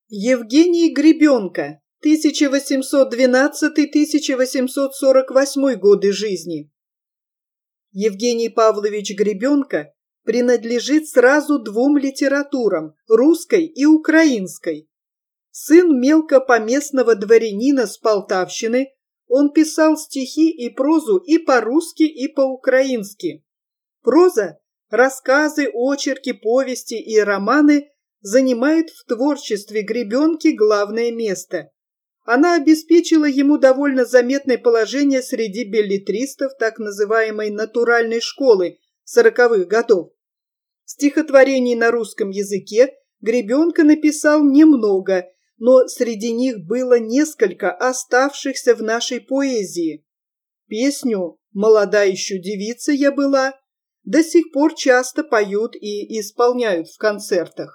Евгений Гребенко, 1812-1848 годы жизни. Евгений Павлович Гребенко принадлежит сразу двум литературам – русской и украинской. Сын мелкопоместного дворянина с Полтавщины, он писал стихи и прозу и по-русски, и по-украински. Проза, рассказы, очерки, повести и романы занимает в творчестве Гребенки главное место. Она обеспечила ему довольно заметное положение среди беллетристов так называемой натуральной школы 40-х годов. Стихотворений на русском языке Гребенко написал немного, но среди них было несколько оставшихся в нашей поэзии. Песню «Молода еще девица я была» до сих пор часто поют и исполняют в концертах.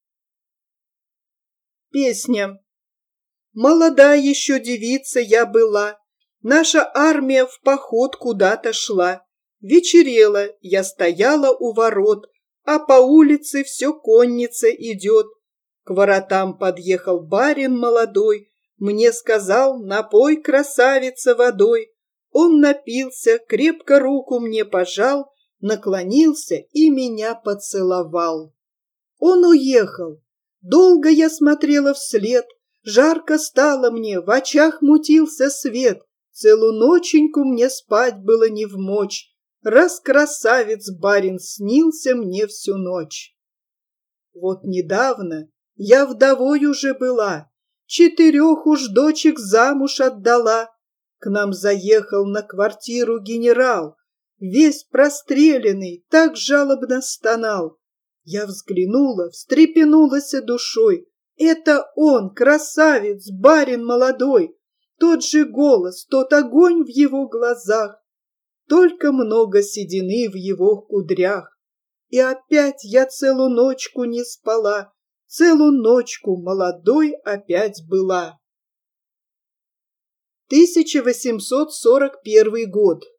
Песня. Молода еще девица я была, наша армия в поход куда-то шла. Вечерело, я стояла у ворот, а по улице все конница идет. К воротам подъехал барин молодой, мне сказал: напой, красавица, водой. Он напился, крепко руку мне пожал, наклонился и меня поцеловал. Он уехал. Долго я смотрела вслед, жарко стало мне, в очах мутился свет. Целую ноченьку мне спать было невмочь, раз красавец барин снился мне всю ночь. Вот недавно я вдовой уже была, 4 уж дочек замуж отдала. К нам заехал на квартиру генерал, весь простреленный, так жалобно стонал. Я взглянула, встрепенулась душой. Это он, красавец, барин молодой. Тот же голос, тот огонь в его глазах, только много седины в его кудрях. И опять я целую ночку не спала, целую ночку молодой опять была. 1841 год.